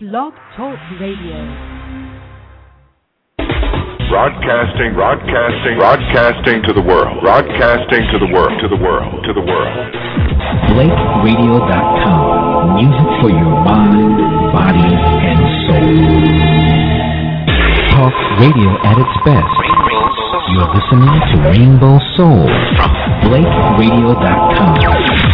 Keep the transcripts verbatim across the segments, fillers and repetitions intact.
Blog Talk Radio. Broadcasting, broadcasting, broadcasting to the world. Broadcasting to the world, to the world, to the world. Blake Radio dot com. Music for your mind, body, and soul. Talk radio at its best. You're listening to Rainbow Soul from Blake Radio dot com.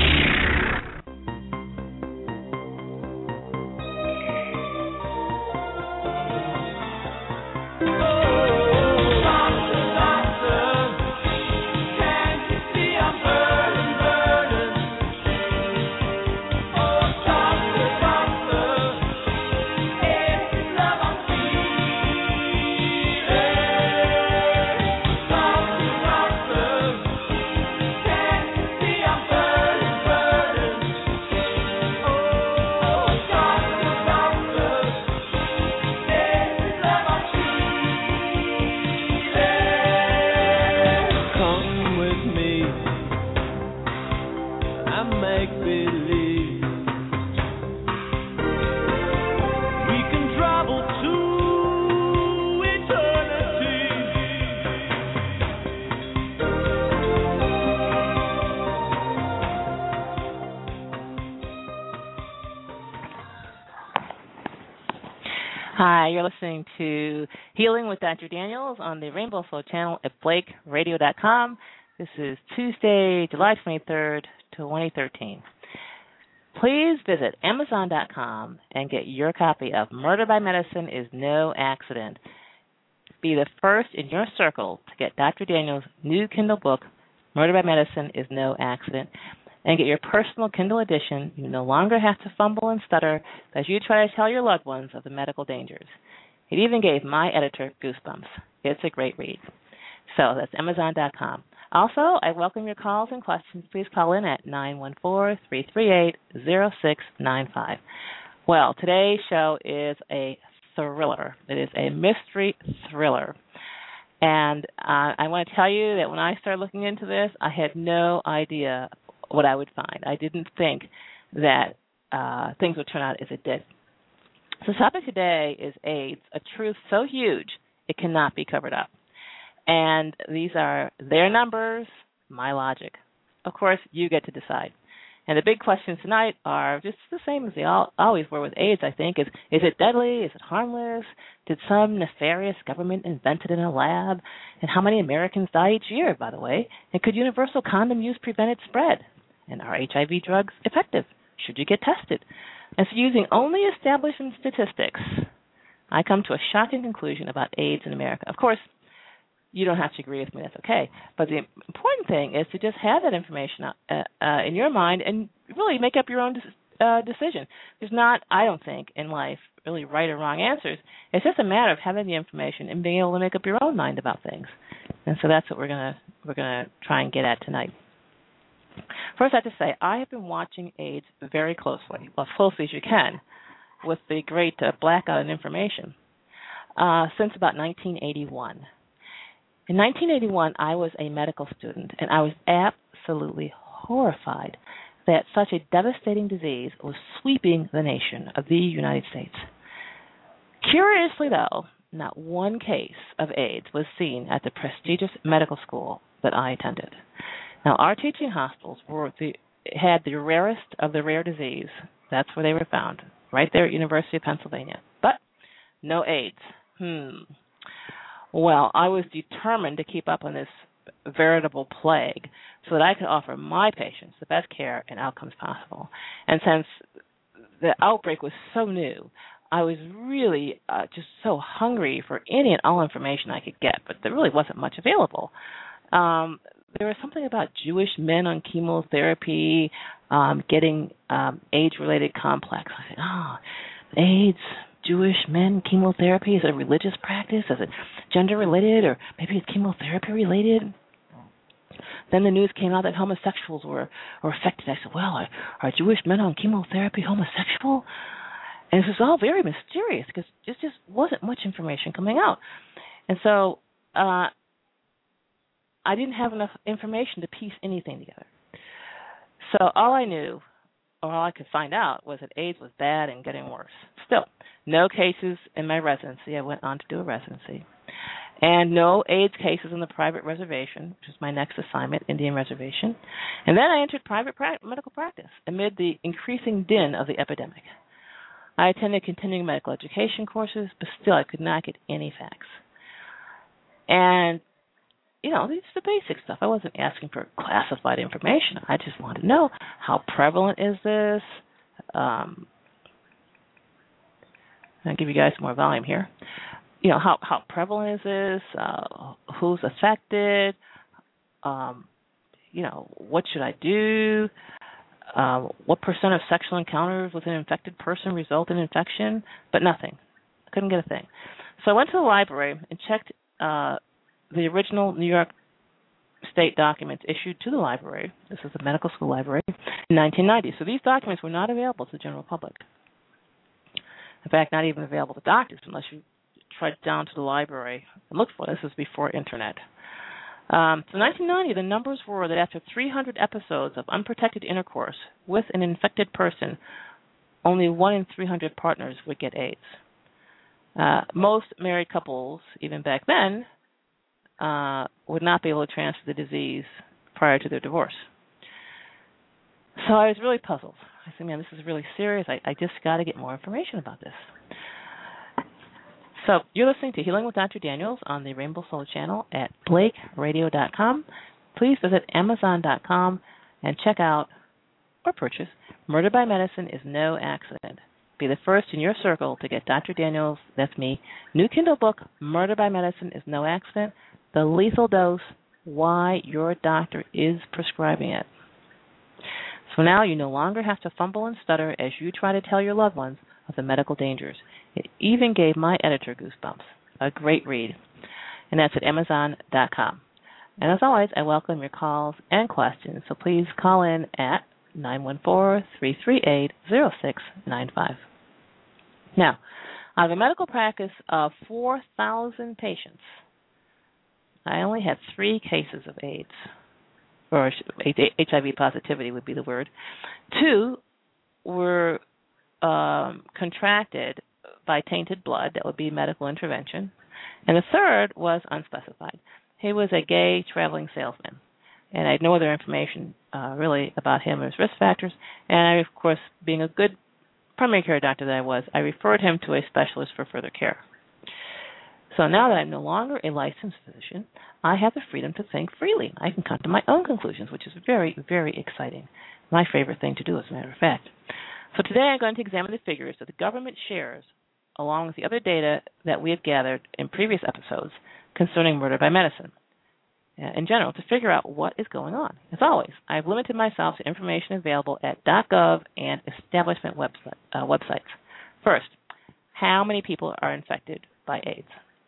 Hi, you're listening to Healing with Doctor Daniels on the Rainbow Flow channel at Blake Radio dot com. This is Tuesday, July twenty-third, twenty thirteen. Please visit Amazon dot com and get your copy of Murder by Medicine is No Accident. Be the first in your circle to get Doctor Daniels' new Kindle book, Murder by Medicine is No Accident, and get your personal Kindle edition. You no longer have to fumble and stutter as you try to tell your loved ones of the medical dangers. It even gave my editor goosebumps. It's a great read. So that's Amazon dot com. Also, I welcome your calls and questions. Please call in at nine one four, three three eight, zero six nine five. Well, today's show is a thriller. It is a mystery thriller. And uh, I want to tell you that when I started looking into this, I had no idea what I would find. I didn't think that uh, things would turn out as it did. So the topic today is AIDS, a truth so huge it cannot be covered up. And these are their numbers, my logic. Of course, you get to decide. And the big questions tonight are just the same as they all, always were with AIDS, I think. Is, is it deadly? Is it harmless? Did some nefarious government invent it in a lab? And how many Americans die each year, by the way? And could universal condom use prevent its spread? And are H I V drugs effective? Should you get tested? And so using only establishment statistics, I come to a shocking conclusion about AIDS in America. Of course, you don't have to agree with me. That's okay. But the important thing is to just have that information uh, uh, in your mind and really make up your own uh, decision. There's not, I don't think, in life really right or wrong answers. It's just a matter of having the information and being able to make up your own mind about things. And so that's what we're gonna we're gonna try and get at tonight. First, I have to say, I have been watching AIDS very closely, well, as closely as you can, with the great uh, blackout in information, uh, since about nineteen eighty-one. In nineteen eighty-one, I was a medical student, and I was absolutely horrified that such a devastating disease was sweeping the nation of the United States. Curiously, though, not one case of AIDS was seen at the prestigious medical school that I attended. Now, our teaching hospitals were the, had the rarest of the rare disease. That's where they were found, right there at University of Pennsylvania. But no AIDS. Hmm. Well, I was determined to keep up on this veritable plague so that I could offer my patients the best care and outcomes possible. And since the outbreak was so new, I was really uh, just so hungry for any and all information I could get, but there really wasn't much available. Um, there was something about Jewish men on chemotherapy um, getting um, age-related complex. I said, oh, AIDS, Jewish men, chemotherapy, is it a religious practice? Is it gender-related, or maybe it's chemotherapy-related? Then the news came out that homosexuals were, were affected. I said, well, are, are Jewish men on chemotherapy homosexual? And this was all very mysterious because there just wasn't much information coming out. And so uh, I didn't have enough information to piece anything together. So all I knew, or all I could find out, was that AIDS was bad and getting worse. still, no cases in my residency. I went on to do a residency. And no AIDS cases on the private reservation, which is my next assignment, Indian Reservation. And then I entered private pra- medical practice amid the increasing din of the epidemic. I attended continuing medical education courses, but still I could not get any facts. And, you know, it's the basic stuff. I wasn't asking for classified information. I just wanted to know, how prevalent is this? Um, I'll give you guys some more volume here. You know, how, how prevalent is this? Uh, who's affected? Um, you know, what should I do? Um, what percent of sexual encounters with an infected person result in infection? But nothing. I couldn't get a thing. So I went to the library and checked uh, the original New York State documents issued to the library. This is the medical school library in nineteen ninety. So these documents were not available to the general public. In fact, not even available to doctors unless you tried down to the library and looked for it. This was before internet. Um, so in nineteen ninety, the numbers were that after three hundred episodes of unprotected intercourse with an infected person, only one in three hundred partners would get AIDS. Uh, most married couples, even back then, uh, would not be able to transfer the disease prior to their divorce. So I was really puzzled. I said, man, this is really serious. I, I just got to get more information about this. So you're listening to Healing with Doctor Daniels on the Rainbow Soul channel at blake radio dot com. Please visit amazon dot com and check out or purchase Murder by Medicine is No Accident. Be the first in your circle to get Doctor Daniels, that's me, new Kindle book, Murder by Medicine is No Accident, The Lethal Dose, Why Your Doctor is Prescribing It. So now you no longer have to fumble and stutter as you try to tell your loved ones of the medical dangers. It even gave my editor goosebumps. A great read. And that's at amazon dot com. And as always, I welcome your calls and questions, so please call in at nine one four, three three eight, zero six nine five. Now, out of a medical practice of four thousand patients, I only had three cases of AIDS, or H I V positivity would be the word. Two were um, contracted by tainted blood. That would be medical intervention. And the third was unspecified. He was a gay traveling salesman, and I had no other information uh, really about him or his risk factors. And I, of course, being a good primary care doctor that I was, I referred him to a specialist for further care. So now that I'm no longer a licensed physician, I have the freedom to think freely. I can come to my own conclusions, which is very, very exciting. My favorite thing to do, as a matter of fact. So today I'm going to examine the figures that the government shares along with the other data that we have gathered in previous episodes concerning murder by medicine in general to figure out what is going on. As always, I've limited myself to information available at .gov and establishment website, uh, websites. First, how many people are infected by AIDS?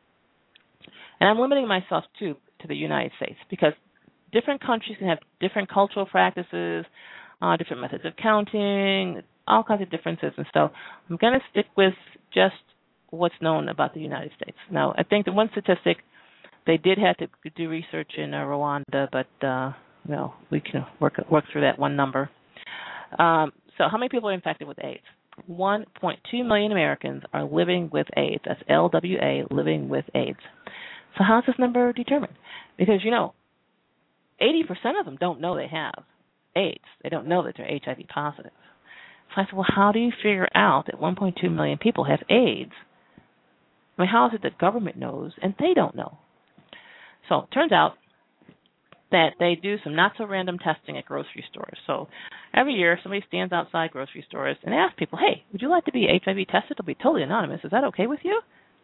And I'm limiting myself, too, to the United States because different countries can have different cultural practices, uh, different methods of counting, all kinds of differences. And so I'm going to stick with just what's known about the United States. Now, I think the one statistic, they did have to do research in uh, Rwanda, but, uh, well, we can work work through that one number. Um, so how many people are infected with AIDS? one point two million Americans are living with AIDS. That's L W A, living with AIDS. So how is this number determined? Because, you know, eighty percent of them don't know they have AIDS. They don't know that they're H I V positive. So I said, well, how do you figure out that one point two million people have AIDS? I mean, how is it that government knows and they don't know? So it turns out that they do some not-so-random testing at grocery stores. So every year somebody stands outside grocery stores and asks people, hey, would you like to be H I V tested? It'll be totally anonymous. Is that okay with you?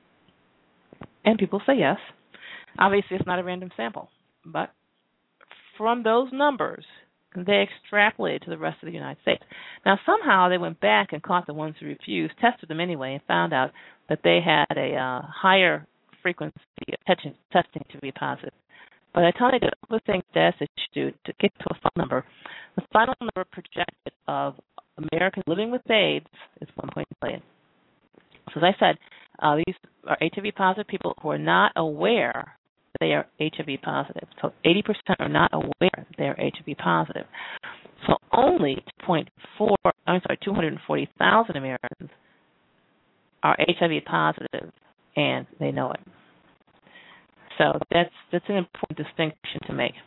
And people say yes. Obviously, it's not a random sample. But from those numbers, they extrapolated to the rest of the United States. Now, somehow they went back and caught the ones who refused, tested them anyway, and found out that they had a uh, higher frequency of testing, testing to be positive. But I tell you the other things that they should do to get to a final number. The final number projected of Americans living with AIDS is one point two million. So as I said, uh, these are H I V positive people who are not aware that they are H I V positive. So eighty percent are not aware that they are H I V positive. So only two point four, I'm sorry, two hundred forty thousand Americans are H I V positive and they know it. So that's that's an important distinction to make.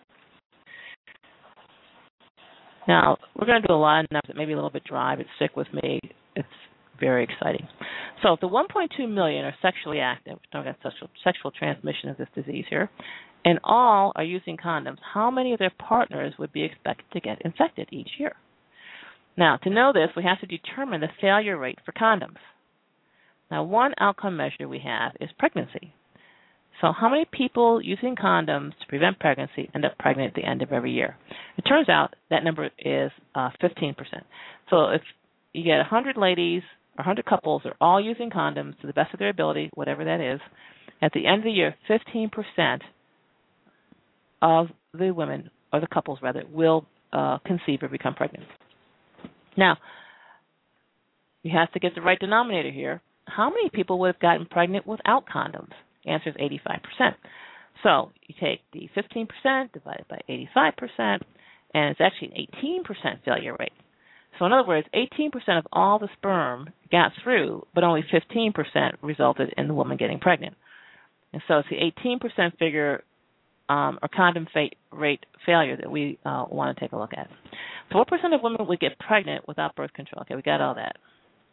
Now, we're going to do a lot of numbers that may be a little bit dry, but stick with me. It's very exciting. So if the one point two million are sexually active, we're talking about sexual, sexual transmission of this disease here, and all are using condoms, how many of their partners would be expected to get infected each year? Now, to know this, we have to determine the failure rate for condoms. Now, one outcome measure we have is pregnancy. So how many people using condoms to prevent pregnancy end up pregnant at the end of every year? It turns out that number is uh, fifteen percent. So if you get one hundred ladies or one hundred couples are all using condoms to the best of their ability, whatever that is, at the end of the year, fifteen percent of the women, or the couples rather, will uh, conceive or become pregnant. Now, you have to get the right denominator here. How many people would have gotten pregnant without condoms? The answer is eighty-five percent. So you take the fifteen percent divided by eighty-five percent, and it's actually an eighteen percent failure rate. So in other words, eighteen percent of all the sperm got through, but only fifteen percent resulted in the woman getting pregnant. And so it's the eighteen percent figure um, or condom fa- rate failure that we uh, want to take a look at. So what percent of women would get pregnant without birth control? Okay, we got all that.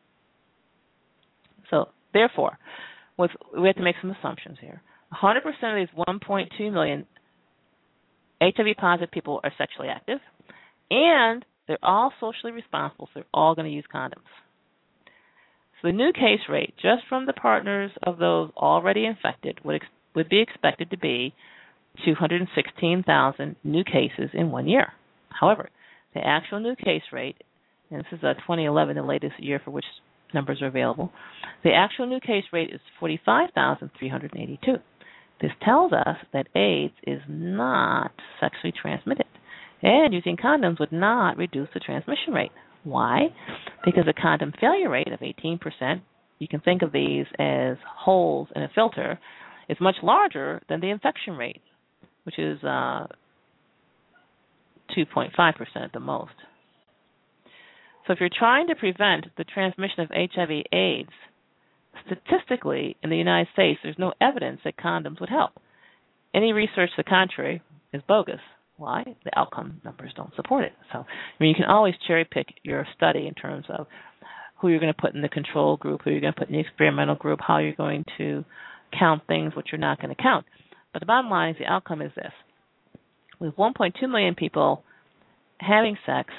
So therefore, with, we have to make some assumptions here. one hundred percent of these one point two million H I V positive people are sexually active, and they're all socially responsible, so they're all going to use condoms. So the new case rate, just from the partners of those already infected, would, ex- would be expected to be two hundred sixteen thousand new cases in one year. However, the actual new case rate, and this is uh, twenty eleven, the latest year for which numbers are available, the actual new case rate is forty-five thousand three hundred eighty-two. This tells us that AIDS is not sexually transmitted, and using condoms would not reduce the transmission rate. Why? Because a condom failure rate of eighteen percent, you can think of these as holes in a filter, is much larger than the infection rate, which is uh, two point five percent at the most. So if you're trying to prevent the transmission of H I V AIDS, statistically in the United States, there's no evidence that condoms would help. Any research to the contrary is bogus. Why? The outcome numbers don't support it. So, I mean, you can always cherry pick your study in terms of who you're going to put in the control group, who you're going to put in the experimental group, how you're going to count things, what you're not going to count. But the bottom line is the outcome is this. With one point two million people having sex,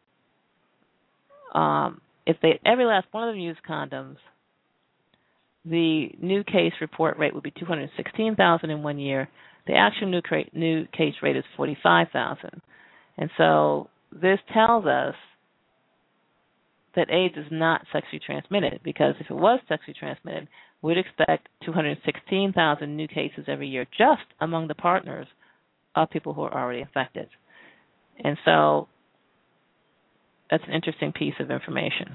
um, if they every last one of them used condoms, the new case report rate would be two hundred sixteen thousand in one year. The actual new, cra- new case rate is forty-five thousand. And so this tells us that AIDS is not sexually transmitted, because if it was sexually transmitted, we'd expect two hundred sixteen thousand new cases every year just among the partners of people who are already infected. And so that's an interesting piece of information.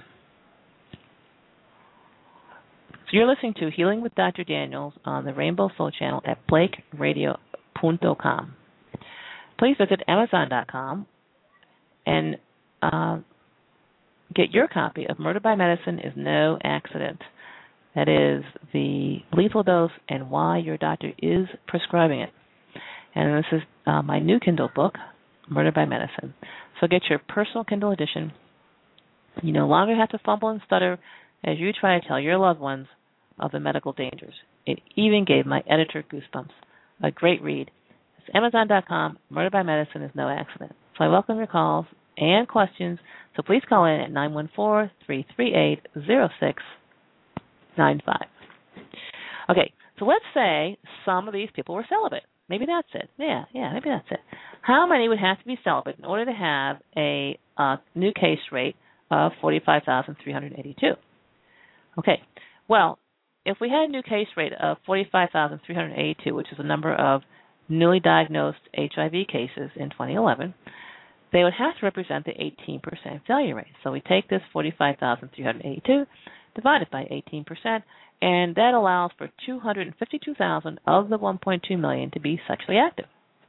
So you're listening to Healing with Doctor Daniels on the Rainbow Soul channel at blake radio dot com. Please visit amazon dot com and uh, get your copy of Murder by Medicine is No Accident. That is the lethal dose and why your doctor is prescribing it. And this is uh, my new Kindle book, Murder by Medicine. So get your personal Kindle edition. You no longer have to fumble and stutter as you try to tell your loved ones of the medical dangers. It even gave my editor goosebumps. A great read. It's amazon dot com. Murder by Medicine is No Accident. So I welcome your calls and questions. So please call in at nine one four, three three eight, zero six nine five. Okay, so let's say some of these people were celibate. Maybe that's it. Yeah, yeah, maybe that's it. How many would have to be celibate in order to have a uh, new case rate of forty-five thousand three hundred eighty-two? Okay, well, if we had a new case rate of forty-five thousand three hundred eighty-two, which is the number of newly diagnosed H I V cases in twenty eleven, they would have to represent the eighteen percent failure rate. So we take this forty-five thousand three hundred eighty-two, divide it by eighteen percent, and that allows for two hundred fifty-two thousand of the one point two million to be sexually active.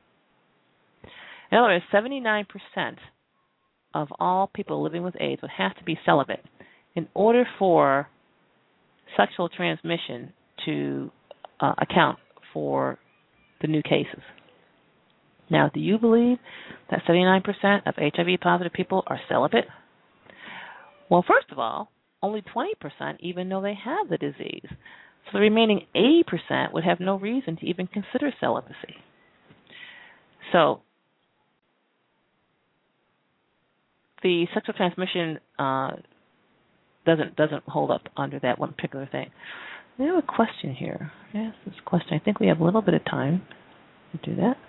In other words, seventy-nine percent of all people living with AIDS would have to be celibate in order for sexual transmission to uh, account for the new cases. Now, do you believe that seventy-nine percent of H I V-positive people are celibate? Well, first of all, only twenty percent even know they have the disease. So the remaining eighty percent would have no reason to even consider celibacy. So the sexual transmission uh, doesn't doesn't hold up under that one particular thing. We have a question here. Yes, this question. I think we have a little bit of time to do that.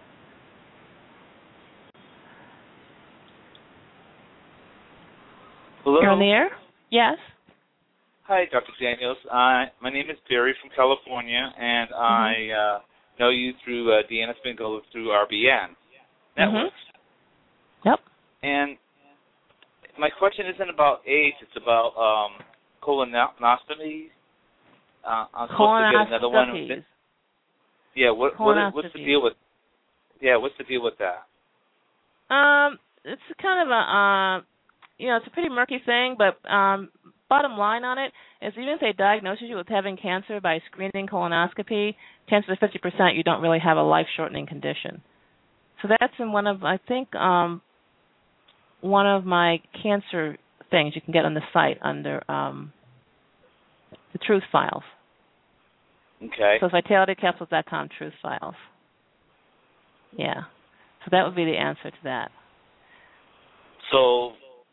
Hello. You're on the air? Yes. Hi, Doctor Daniels. Uh, my name is Barry from California, and mm-hmm. I uh, know you through uh, Deanna Spingle through R B N Networks. Mm-hmm. Yep. And my question isn't about AIDS; it's about um, colonoscopy. Uh, I'm supposed to get another one. Yeah. What, what? What's the deal with? Yeah. What's the deal with that? Um, it's kind of a. Uh, You know, it's a pretty murky thing, but um, bottom line on it is even if they diagnose you with having cancer by screening colonoscopy, chances are fifty percent you don't really have a life-shortening condition. So that's in one of, I think, um, one of my cancer things you can get on the site under um, the Truth Files. Okay. So it's vitality capsules dot com Truth Files. Yeah. So that would be the answer to that. So...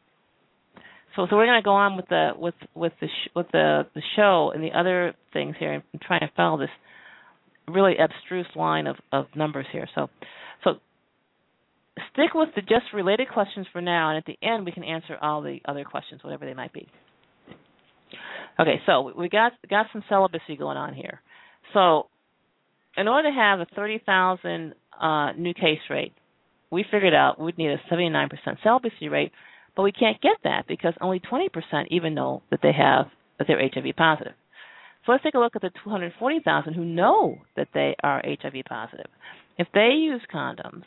So, so we're going to go on with the with with the sh- with the the show and the other things here, and try and follow this really abstruse line of, of numbers here. So, so stick with the just related questions for now, and at the end we can answer all the other questions, whatever they might be. Okay, so we got got some celibacy going on here. So, in order to have a thirty thousand uh, new case rate, we figured out we'd need a seventy-nine percent celibacy rate. But we can't get that because only twenty percent even know that they have that they're H I V positive. So let's take a look at the two hundred forty thousand who know that they are H I V positive. If they use condoms,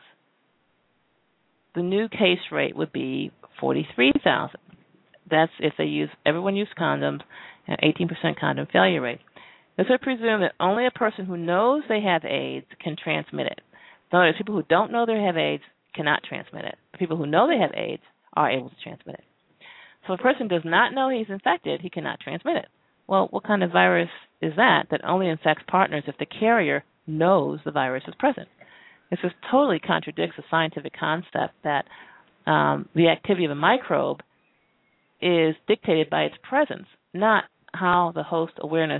the new case rate would be forty-three thousand. That's if they use everyone used condoms and eighteen percent condom failure rate. This would presume that only a person who knows they have AIDS can transmit it. In other words, people who don't know they have AIDS cannot transmit it. People who know they have AIDS are able to transmit it. So if a person does not know he's infected, he cannot transmit it. Well, what kind of virus is that that only infects partners if the carrier knows the virus is present? This just totally contradicts the scientific concept that um, the activity of a microbe is dictated by its presence, not how the host awareness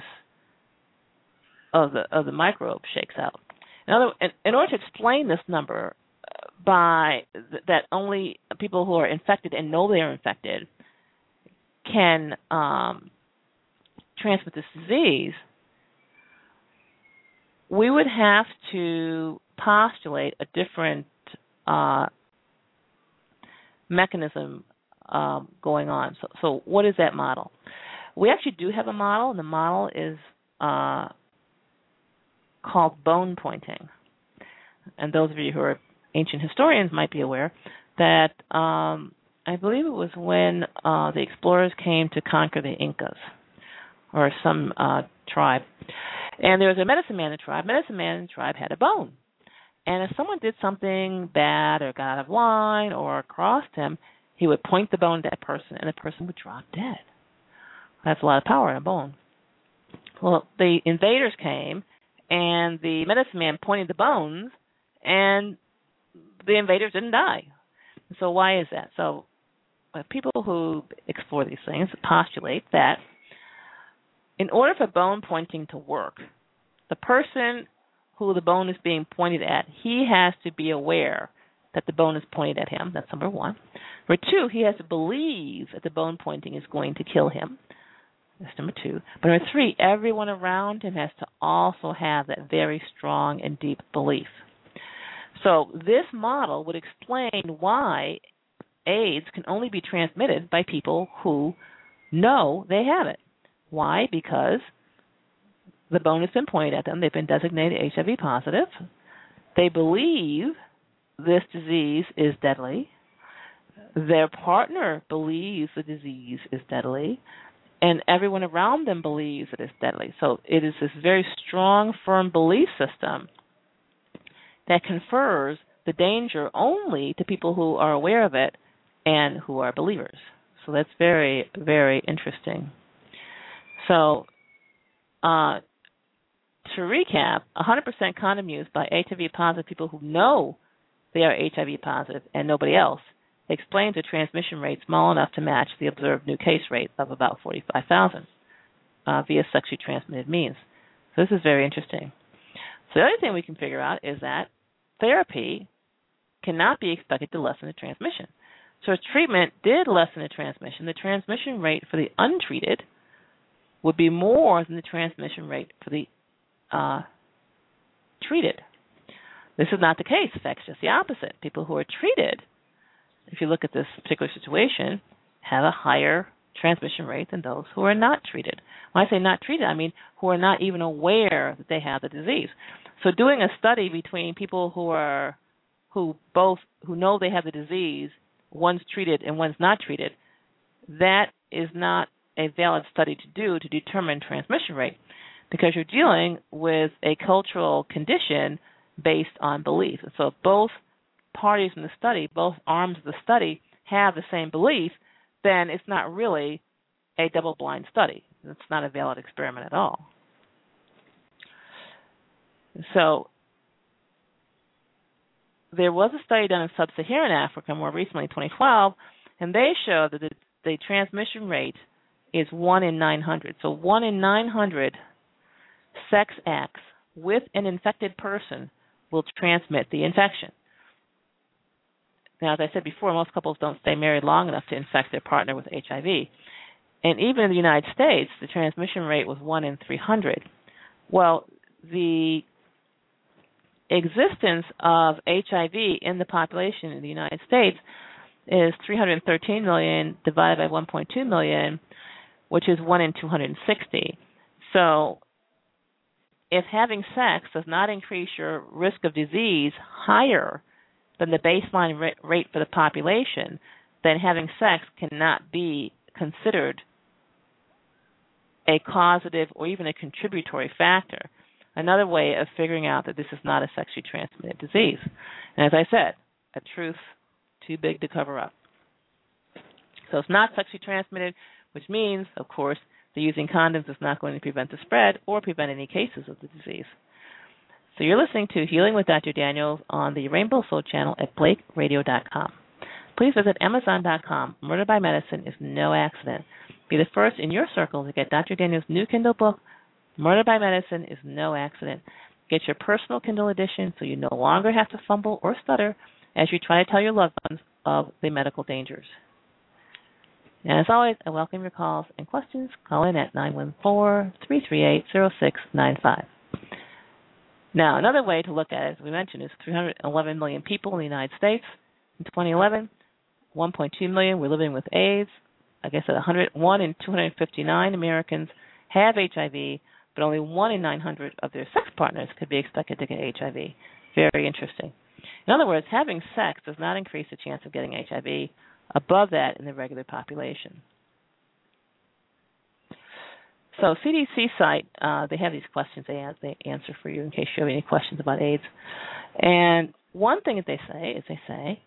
of the of the microbe shakes out. In other, in, in order to explain this number, by th- that only people who are infected and know they are infected can um, transmit this disease, we would have to postulate a different uh, mechanism um, going on. So, so what is that model? We actually do have a model, and the model is uh, called bone pointing. And those of you who are ancient historians might be aware that um, I believe it was when uh, the explorers came to conquer the Incas or some uh, tribe. And there was a medicine man in the tribe. Medicine man in the tribe had a bone. And if someone did something bad or got out of line or crossed him, he would point the bone to that person, and the person would drop dead. That's a lot of power in a bone. Well, the invaders came, and the medicine man pointed the bones, and the invaders didn't die. So why is that? So uh, people who explore these things postulate that in order for bone pointing to work, the person who the bone is being pointed at, he has to be aware that the bone is pointed at him. That's number one. Number two, he has to believe that the bone pointing is going to kill him. That's number two. But number three, everyone around him has to also have that very strong and deep belief. So this model would explain why AIDS can only be transmitted by people who know they have it. Why? Because the bone has been pointed at them. They've been designated H I V positive. They believe this disease is deadly. Their partner believes the disease is deadly. and everyone around them believes that it's deadly. So it is this very strong, firm belief system that confers the danger only to people who are aware of it and who are believers. So that's very, very interesting. So uh, to recap, one hundred percent condom use by H I V positive people who know they are H I V positive and nobody else explains a transmission rate small enough to match the observed new case rate of about forty-five thousand uh, via sexually transmitted means. So this is very interesting. So the other thing we can figure out is that therapy cannot be expected to lessen the transmission. So if treatment did lessen the transmission, the transmission rate for the untreated would be more than the transmission rate for the uh, treated. This is not the case. In fact, it's just the opposite. People who are treated, if you look at this particular situation, have a higher transmission rate than those who are not treated. When I say not treated, I mean who are not even aware that they have the disease. So doing a study between people who are who both who know they have the disease, one's treated and one's not treated, that is not a valid study to do to determine transmission rate, because you're dealing with a cultural condition based on belief. And so if both parties in the study, both arms of the study, have the same belief, then it's not really a double-blind study. It's not a valid experiment at all. So there was a study done in sub-Saharan Africa more recently in twenty twelve, and they showed that the, the transmission rate is one in nine hundred. So one in nine hundred sex acts with an infected person will transmit the infection. Now, as I said before, most couples don't stay married long enough to infect their partner with H I V. And even in the United States, the transmission rate was one in three hundred. Well, the existence of H I V in the population in the United States is three hundred thirteen million divided by one point two million, which is one in two hundred sixty. So if having sex does not increase your risk of disease higher than the baseline rate for the population, then having sex cannot be considered a causative or even a contributory factor. Another way of figuring out that this is not a sexually transmitted disease. And as I said, a truth too big to cover up. So it's not sexually transmitted, which means, of course, that using condoms is not going to prevent the spread or prevent any cases of the disease. So you're listening to Healing with Doctor Daniels on the Rainbow Soul channel at blake radio dot com. Please visit amazon dot com. Murder by Medicine is no accident. Be the first in your circle to get Doctor Daniels' new Kindle book, Murder by Medicine is no accident. Get your personal Kindle edition so you no longer have to fumble or stutter as you try to tell your loved ones of the medical dangers. And as always, I welcome your calls and questions. Call in at nine one four, three three eight, zero six nine five. Now, another way to look at it, as we mentioned, is three hundred eleven million people in the United States. In twenty eleven, one point two million were living with AIDS. Like I said, one hundred, one in two hundred fifty-nine Americans have H I V, but only one in nine hundred of their sex partners could be expected to get H I V. Very interesting. In other words, having sex does not increase the chance of getting H I V above that in the regular population. So C D C site, uh, they have these questions they, they answer for you in case you have any questions about AIDS. And one thing that they say is they say,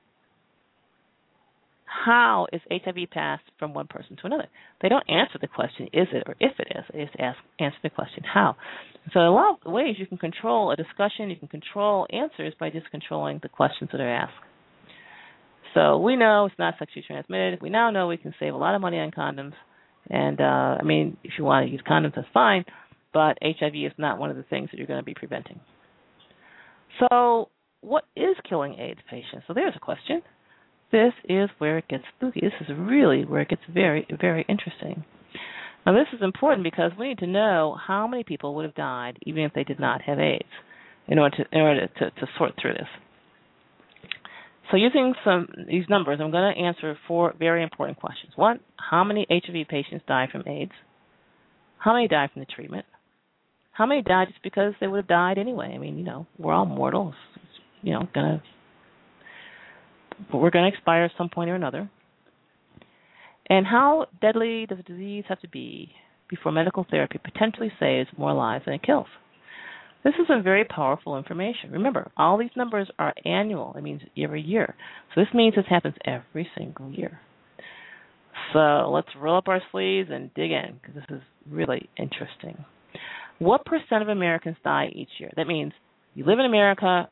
how is H I V passed from one person to another? They don't answer the question, is it or if it is. They just ask, answer the question, how. So a lot of ways you can control a discussion, you can control answers by just controlling the questions that are asked. So we know it's not sexually transmitted. We now know we can save a lot of money on condoms. And, uh, I mean, if you want to use condoms, that's fine. But H I V is not one of the things that you're going to be preventing. So what is killing AIDS patients? So there's a question. This is where it gets spooky. This is really where it gets very, very interesting. Now, this is important because we need to know how many people would have died even if they did not have AIDS in order to, in order to, to sort through this. So using some these numbers, I'm going to answer four very important questions. One, how many H I V patients die from AIDS? How many die from the treatment? How many died just because they would have died anyway? I mean, you know, we're all mortal. It's, you know, gonna, but we're going to expire at some point or another. And how deadly does a disease have to be before medical therapy potentially saves more lives than it kills? This is some very powerful information. Remember, all these numbers are annual. It means every year. So this means this happens every single year. So let's roll up our sleeves and dig in, because this is really interesting. What percent of Americans die each year? That means you live in America,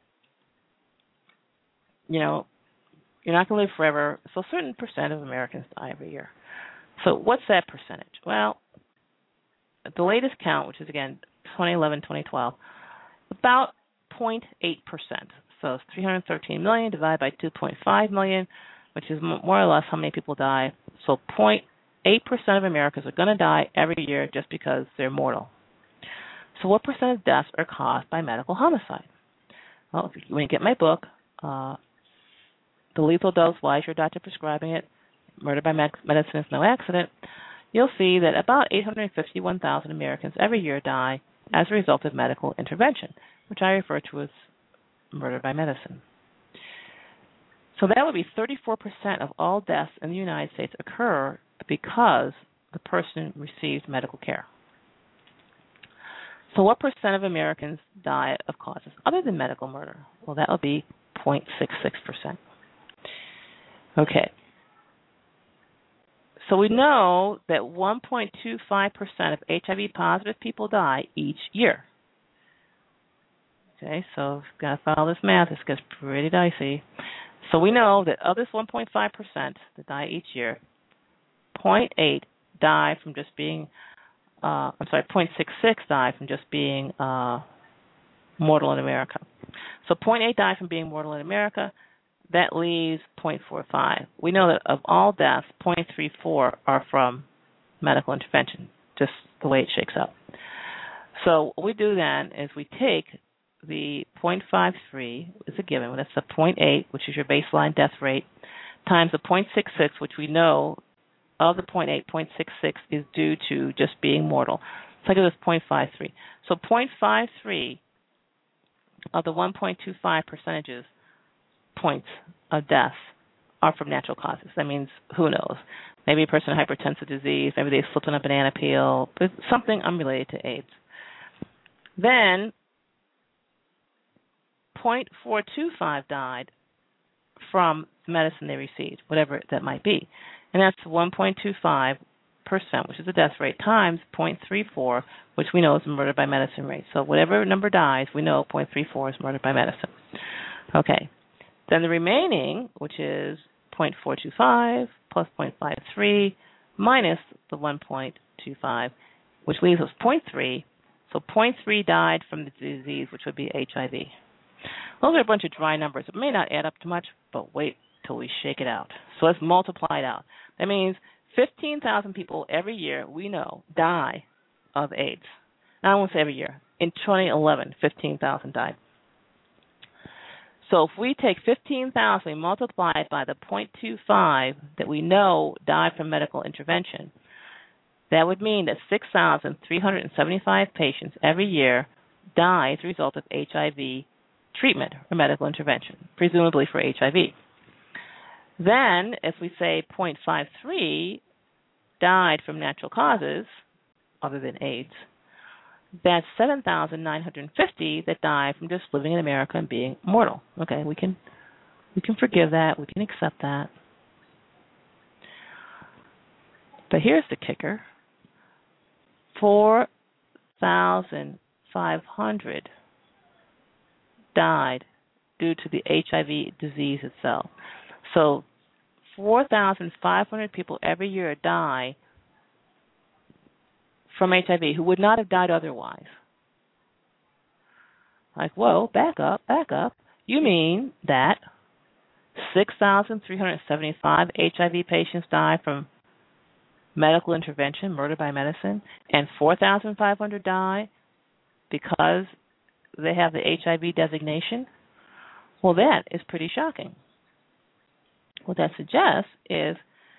you know, you're not going to live forever, so a certain percent of Americans die every year. So what's that percentage? Well, the latest count, which is, again, twenty eleven, twenty twelve, about zero point eight percent. So it's three hundred thirteen million divided by two point five million, which is more or less how many people die. So zero point eight percent of Americans are going to die every year just because they're mortal. So what percent of deaths are caused by medical homicide? Well, if you, when you get my book, uh, The Lethal Dose, Why is Your Doctor Prescribing It? Murder by Med- Medicine is No Accident, you'll see that about eight hundred fifty-one thousand Americans every year die as a result of medical intervention, which I refer to as murder by medicine. So that would be thirty-four percent of all deaths in the United States occur because the person receives medical care. So what percent of Americans die of causes other than medical murder? Well, that would be zero point six six percent. Okay. So we know that one point two five percent of H I V-positive people die each year. Okay, so we've got to follow this math. This gets pretty dicey. So we know that of this one point five percent that die each year, zero point eight die from just being, uh, I'm sorry, zero point six six die from just being uh, mortal in America. So zero point eight die from being mortal in America. That leaves zero point four five. We know that of all deaths, zero point three four are from medical intervention, just the way it shakes out. So what we do then is we take the zero point five three, is a given, that's the zero point eight, which is your baseline death rate, times the zero point six six, which we know of the zero point eight, zero point six six is due to just being mortal. So I give this zero point five three. So zero point five three of the one point two five percentages points of death are from natural causes. That means, who knows? Maybe a person with hypertensive disease, maybe they slipped on a banana peel, but something unrelated to AIDS. Then zero point four two five died from the medicine they received, whatever that might be. And that's one point two five percent, which is the death rate, times zero point three four, which we know is the murder by medicine rate. So whatever number dies, we know zero point three four is murder by medicine. Okay. Then the remaining, which is zero point four two five plus zero point five three minus the one point two five, which leaves us zero point three. So zero point three died from the disease, which would be H I V. Those are a bunch of dry numbers. It may not add up to much, but wait till we shake it out. So let's multiply it out. That means fifteen thousand people every year, we know, die of AIDS. Now, I won't say every year. In twenty eleven, fifteen thousand died. So if we take fifteen thousand and multiply it by the zero point two five that we know died from medical intervention, that would mean that six thousand three hundred seventy-five patients every year die as a result of H I V treatment or medical intervention, presumably for H I V. Then, if we say zero point five three died from natural causes other than AIDS, that's seven thousand nine hundred fifty that die from just living in America and being mortal. Okay, we can we can forgive that. We can accept that. But here's the kicker. four thousand five hundred died due to the H I V disease itself. So four thousand five hundred people every year die from H I V who would not have died otherwise. Like, whoa, back up, back up. You mean that six thousand three hundred seventy-five H I V patients die from medical intervention, murder by medicine, and four thousand five hundred die because they have the H I V designation? Well, that is pretty shocking. What that suggests is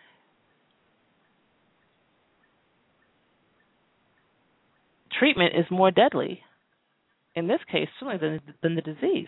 treatment is more deadly, in this case, certainly than, than the disease.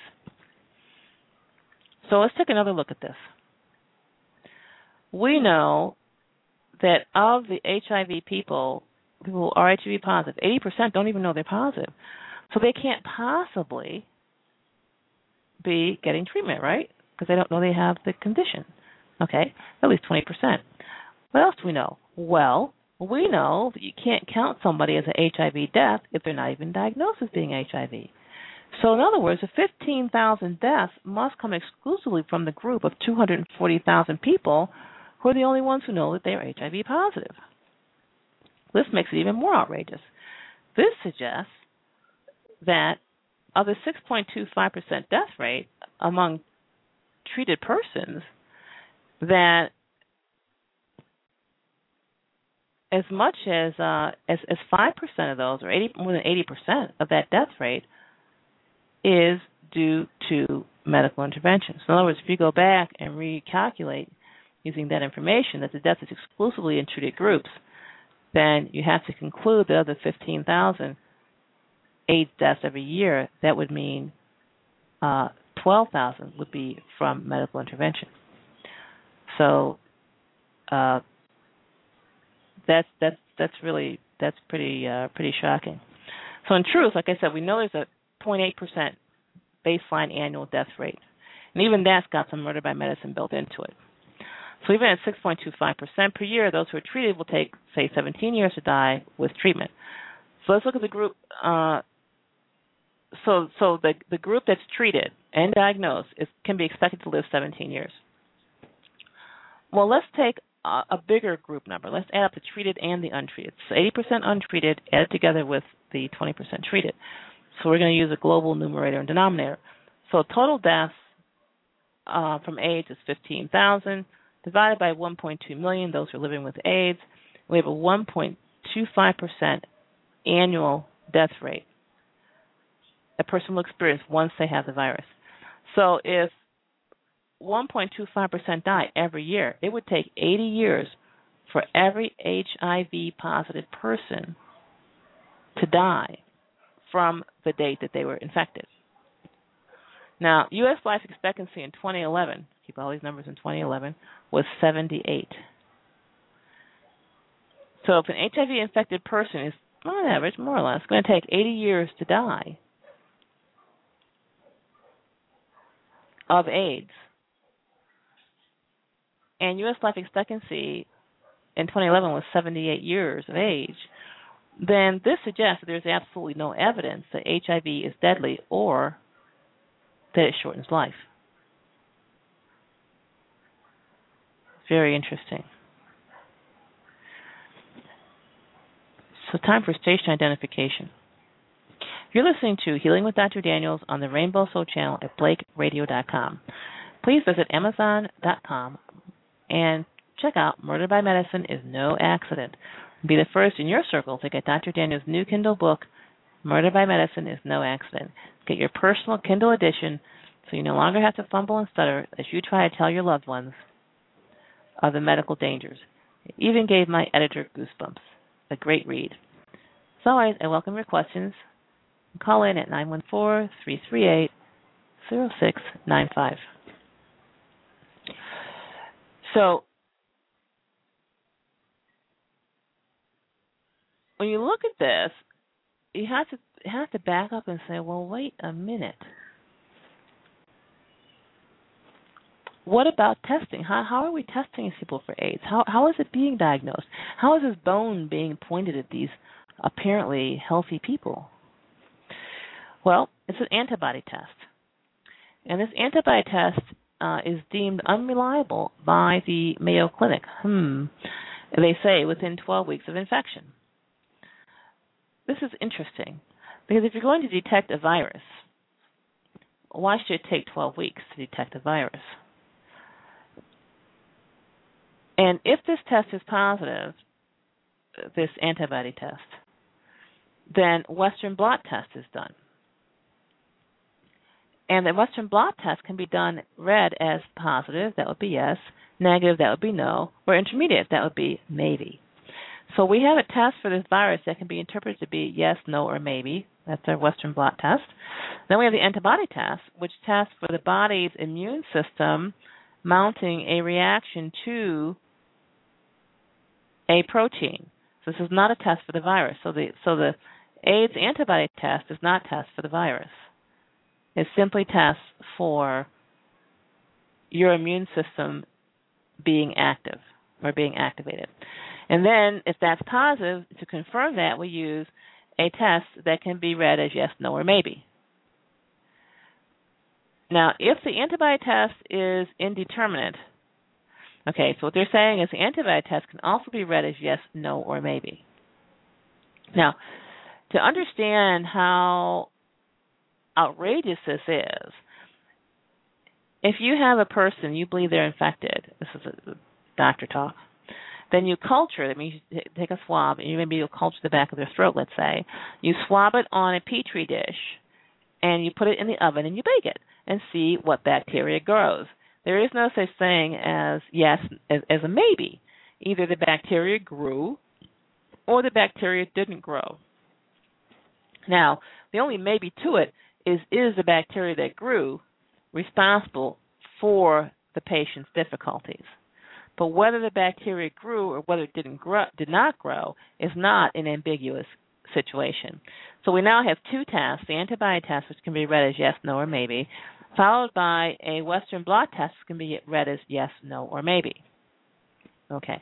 So let's take another look at this. We know that of the H I V people, people who are H I V positive, eighty percent don't even know they're positive. So they can't possibly be getting treatment, right? Because they don't know they have the condition. Okay, at least twenty percent. What else do we know? Well, we know that you can't count somebody as an H I V death if they're not even diagnosed as being H I V. So in other words, the fifteen thousand deaths must come exclusively from the group of two hundred forty thousand people who are the only ones who know that they are H I V positive. This makes it even more outrageous. This suggests that of the six point two five percent death rate among treated persons, that as much as uh, as as five percent of those, or eighty, more than eighty percent of that death rate, is due to medical interventions. In other words, if you go back and recalculate using that information that the death is exclusively in treated groups, then you have to conclude that of the fifteen thousand AIDS deaths every year, that would mean uh, twelve thousand would be from medical intervention. So uh, that's that's that's really that's pretty uh, pretty shocking. So in truth, like I said, we know there's a zero point eight percent baseline annual death rate, and even that's got some murder by medicine built into it. So even at six point two five percent per year, those who are treated will take, say, seventeen years to die with treatment. So let's look at the group. Uh, so so the the group that's treated and diagnosed is, can be expected to live seventeen years. Well, let's take a, a bigger group number. Let's add up the treated and the untreated. So eighty percent untreated added together with the twenty percent treated. So we're going to use a global numerator and denominator. So total deaths uh, from AIDS is fifteen thousand. Divided by one point two million, those who are living with AIDS, we have a one point two five percent annual death rate a person will experience once they have the virus. So if one point two five percent die every year, it would take eighty years for every H I V positive person to die from the date that they were infected. Now, U S life expectancy in twenty eleven, keep all these numbers in twenty eleven, was seventy-eight. So if an H I V-infected person is, on average, more or less, going to take eighty years to die of AIDS, and U S life expectancy in twenty eleven was seventy-eight years of age, then this suggests that there's absolutely no evidence that H I V is deadly or that it shortens life. Very interesting. So time for station identification. You're listening to Healing with Doctor Daniels on the Rainbow Soul channel at blake radio dot com. Please visit amazon dot com and check out Murder by Medicine is No Accident. Be the first in your circle to get Doctor Daniels' new Kindle book, Murder by Medicine is No Accident. Get your personal Kindle edition so you no longer have to fumble and stutter as you try to tell your loved ones of the medical dangers. It even gave my editor goosebumps. A great read. As always, I welcome your questions. Call in at nine one four, three three eight, zero six nine five. So, when you look at this, you have to have to back up and say, well, wait a minute. What about testing? How how are we testing these people for AIDS? How how is it being diagnosed? How is this bone being pointed at these apparently healthy people? Well, it's an antibody test. And this antibody test uh, is deemed unreliable by the Mayo Clinic. Hmm. They say within twelve weeks of infection. This is interesting because if you're going to detect a virus, why should it take twelve weeks to detect a virus? And if this test is positive, this antibody test, then Western blot test is done. And the Western blot test can be done read as positive, that would be yes, negative, that would be no, or intermediate, that would be maybe. So we have a test for this virus that can be interpreted to be yes, no, or maybe. That's our Western blot test. Then we have the antibody test, which tests for the body's immune system mounting a reaction to a protein. So this is not a test for the virus. So the so the AIDS antibody test does not test for the virus. It simply tests for your immune system being active or being activated. And then if that's positive, to confirm that, we use a test that can be read as yes, no, or maybe. Now, if the antibody test is indeterminate, okay, so what they're saying is the antibody test can also be read as yes, no, or maybe. Now, to understand how outrageous this is, if you have a person, you believe they're infected, this is a doctor talk, then you culture, that means you take a swab, and maybe you'll culture the back of their throat, let's say. You swab it on a Petri dish, and you put it in the oven, and you bake it, and see what bacteria grows. There is no such thing as yes, as, as a maybe. Either the bacteria grew, or the bacteria didn't grow. Now, the only maybe to it is, is the bacteria that grew responsible for the patient's difficulties? But whether the bacteria grew or whether it didn't grow, did not grow is not an ambiguous situation. So we now have two tests, the antibody test, which can be read as yes, no, or maybe, followed by a Western blot test, which can be read as yes, no, or maybe. Okay.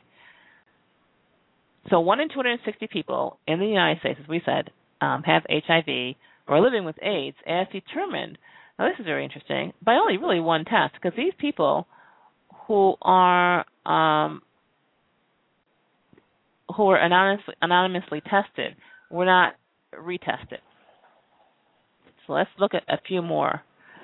So one in two hundred sixty people in the United States, as we said, um, have H I V or are living with AIDS as determined, now this is very interesting, by only really one test, because these people who are um, who were anonymously, anonymously tested were not retested. So let's look at a few more.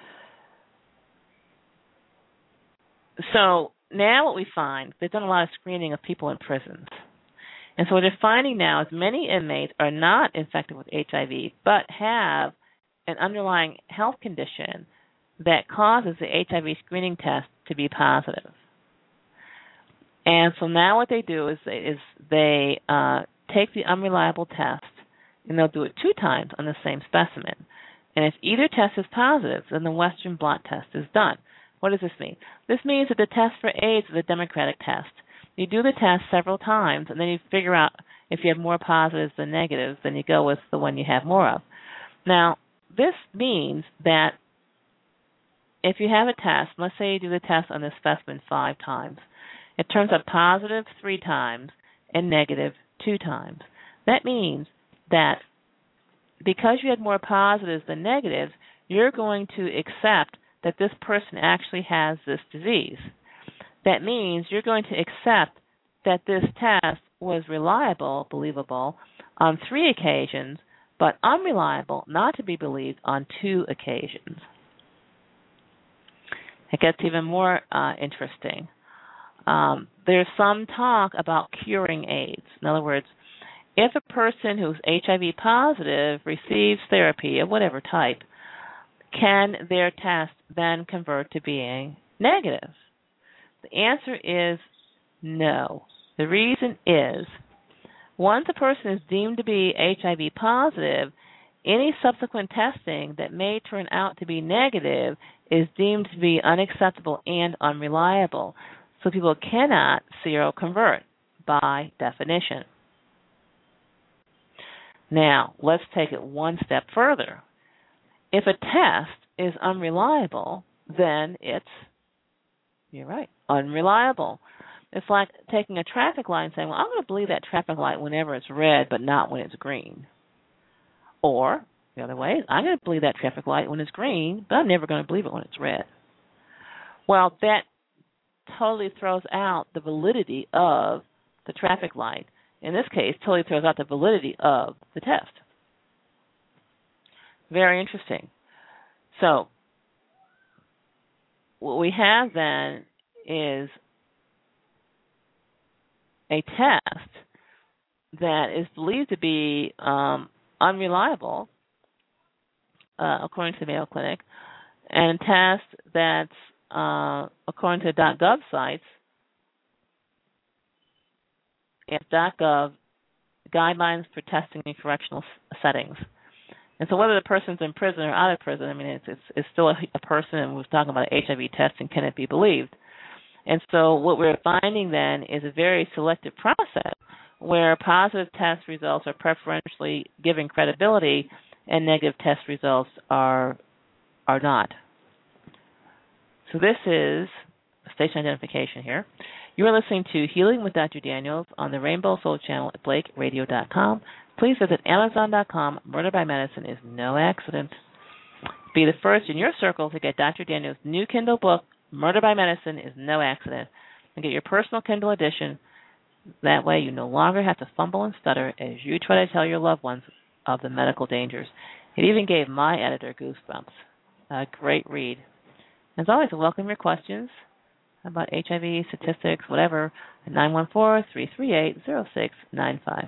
So now what we find, they've done a lot of screening of people in prisons. And so what they're finding now is many inmates are not infected with H I V, but have an underlying health condition that causes the H I V screening test to be positive. And so now what they do is they, is they uh, take the unreliable test, and they'll do it two times on the same specimen. And if either test is positive, then the Western blot test is done. What does this mean? This means that the test for AIDS is a democratic test. You do the test several times, and then you figure out if you have more positives than negatives, then you go with the one you have more of. Now, this means that if you have a test, let's say you do the test on this specimen five times, it turns up positive three times and negative two times. That means that because you had more positives than negatives, you're going to accept that this person actually has this disease. That means you're going to accept that this test was reliable, believable, on three occasions, but unreliable, not to be believed, on two occasions. It gets even more uh, interesting. Um, there's some talk about curing AIDS. In other words, if a person who's H I V positive receives therapy of whatever type, can their test then convert to being negative? The answer is no. The reason is, once a person is deemed to be H I V positive, any subsequent testing that may turn out to be negative is deemed to be unacceptable and unreliable. So people cannot seroconvert by definition. Now, let's take it one step further. If a test is unreliable, then it's, you're right, unreliable. It's like taking a traffic light and saying, well, I'm going to believe that traffic light whenever it's red, but not when it's green. Or, the other way, I'm going to believe that traffic light when it's green, but I'm never going to believe it when it's red. Well, that totally throws out the validity of the traffic light. In this case, totally throws out the validity of the test. Very interesting. So, what we have then is a test that is believed to be um, unreliable, uh, according to the Mayo Clinic, and a test that's, uh, according to .gov sites, it's .gov guidelines for testing in correctional settings. And so whether the person's in prison or out of prison, I mean, it's it's, it's still a, a person, and we're talking about H I V testing, can it be believed? And so what we're finding then is a very selective process where positive test results are preferentially given credibility and negative test results are are not. So this is station identification here. You are listening to Healing with Doctor Daniels on the Rainbow Soul channel at blake radio dot com. Please visit amazon dot com. Murder by Medicine is no accident. Be the first in your circle to get Doctor Daniels' new Kindle book, Murder by Medicine is no accident, and get your personal Kindle edition. That way you no longer have to fumble and stutter as you try to tell your loved ones of the medical dangers. It even gave my editor goosebumps. A great read. As always, I welcome your questions about H I V, statistics, whatever, at nine one four, three three eight, zero six nine five.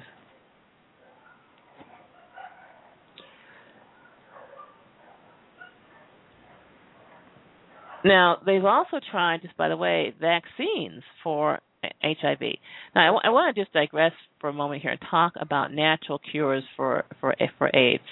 Now, they've also tried, just by the way, vaccines for H I V. Now, I, w- I want to just digress for a moment here and talk about natural cures for for, for AIDS.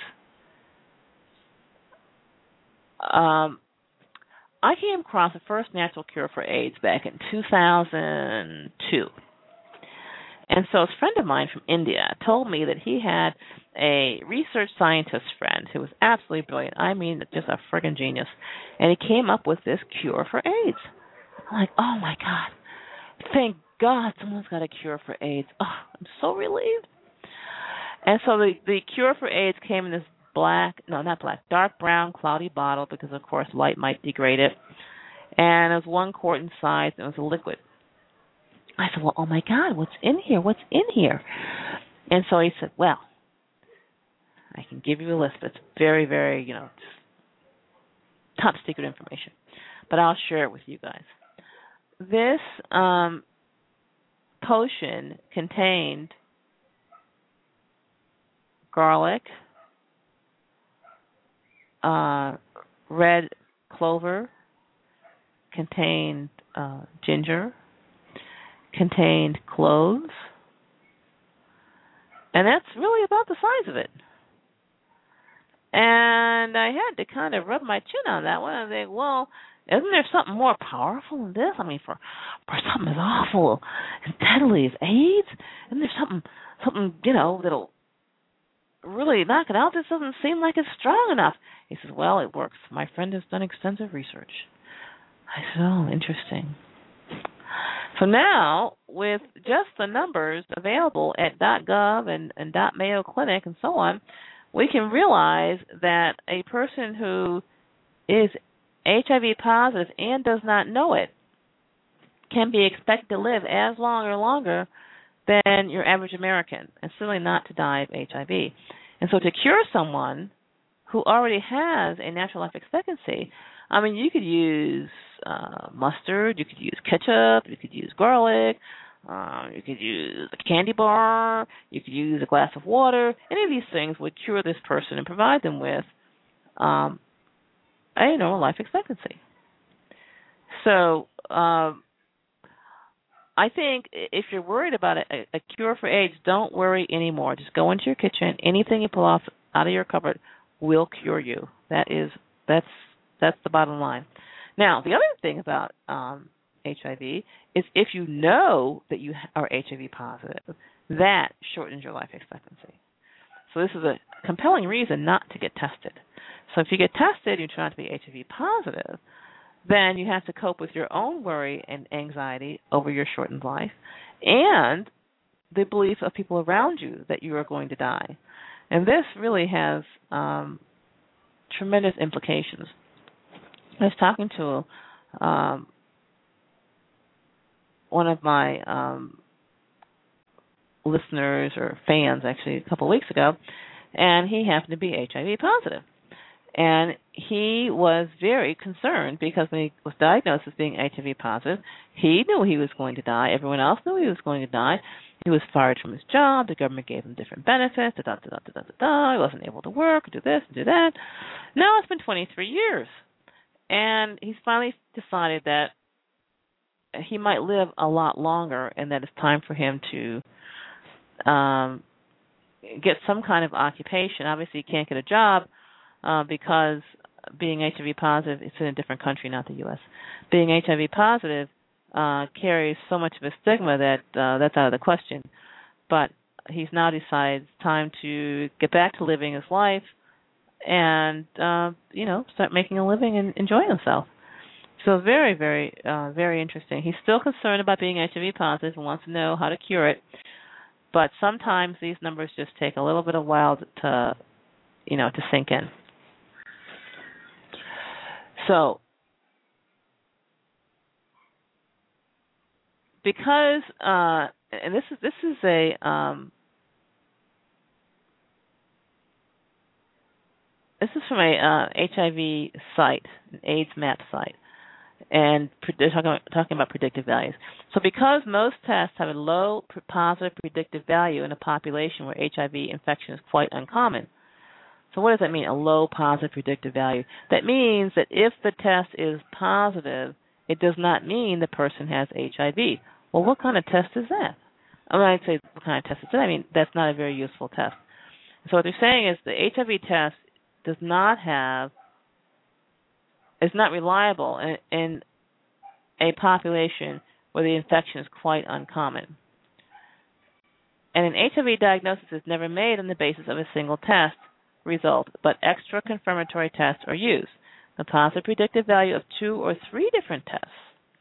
Um, I came across the first natural cure for AIDS back in two thousand two. And so a friend of mine from India told me that he had a research scientist friend who was absolutely brilliant. I mean, just a friggin' genius. And he came up with this cure for AIDS. I'm like, oh, my God. Thank God someone's got a cure for AIDS. Oh, I'm so relieved. And so the, the cure for AIDS came in this black, no, not black, dark brown, cloudy bottle because, of course, light might degrade it. And it was one quart in size, and it was a liquid. I said, well, oh, my God, what's in here? What's in here? And so he said, well, I can give you a list, but it's very, very, you know, top secret information. But I'll share it with you guys. This um, potion contained garlic, uh, red clover, contained uh, ginger, contained cloves, and that's really about the size of it. And I had to kind of rub my chin on that one and think, well, isn't there something more powerful than this? I mean, for for something as awful and deadly as AIDS, isn't there something, something you know, that'll really knock it out? This doesn't seem like it's strong enough. He says, well, it works. My friend has done extensive research. I said, oh, interesting. So now, with just the numbers available at .gov and, and .Mayo Clinic and so on, we can realize that a person who is H I V positive and does not know it can be expected to live as long or longer than your average American, and certainly not to die of H I V. And so to cure someone who already has a natural life expectancy, I mean, you could use uh, mustard, you could use ketchup, you could use garlic, uh, you could use a candy bar, you could use a glass of water. Any of these things would cure this person and provide them with um, a normal life expectancy. So um, I think if you're worried about a, a cure for AIDS, don't worry anymore. Just go into your kitchen. Anything you pull off out of your cupboard will cure you. That is, that's that's the bottom line. Now, the other thing about um, H I V is if you know that you are H I V positive, that shortens your life expectancy. So this is a compelling reason not to get tested. So if you get tested, you turn out to be H I V positive, then you have to cope with your own worry and anxiety over your shortened life and the belief of people around you that you are going to die. And this really has um, tremendous implications. I was talking to um, one of my um, listeners or fans, actually, a couple of weeks ago, and he happened to be H I V positive. And he was very concerned because when he was diagnosed as being H I V positive, he knew he was going to die. Everyone else knew he was going to die. He was fired from his job. The government gave him different benefits. Da, da, da, da, da, da, da. He wasn't able to work, do this, do that. Now it's been twenty-three years. And he's finally decided that he might live a lot longer and that it's time for him to um, get some kind of occupation. Obviously, he can't get a job uh, because being H I V positive, it's in a different country, not the U S Being H I V positive uh, carries so much of a stigma that uh, that's out of the question. but he's now decided it's time to get back to living his life and, uh, you know, start making a living and enjoying himself. So very, very, uh, very interesting. He's still concerned about being H I V positive and wants to know how to cure it, but sometimes these numbers just take a little bit of while to, you know, to sink in. So, because, uh, and this is this is a um, this is from a uh, H I V site, an AIDS map site, and they're talking about, talking about predictive values. So, because most tests have a low positive predictive value in a population where H I V infection is quite uncommon. So what does that mean, a low positive predictive value? That means that if the test is positive, it does not mean the person has H I V. Well, what kind of test is that? I mean, I'd say what kind of test is that? I mean, that's not a very useful test. So what they're saying is the H I V test does not have, is not reliable in, in a population where the infection is quite uncommon. And an H I V diagnosis is never made on the basis of a single test result, but extra confirmatory tests are used. The positive predictive value of two or three different tests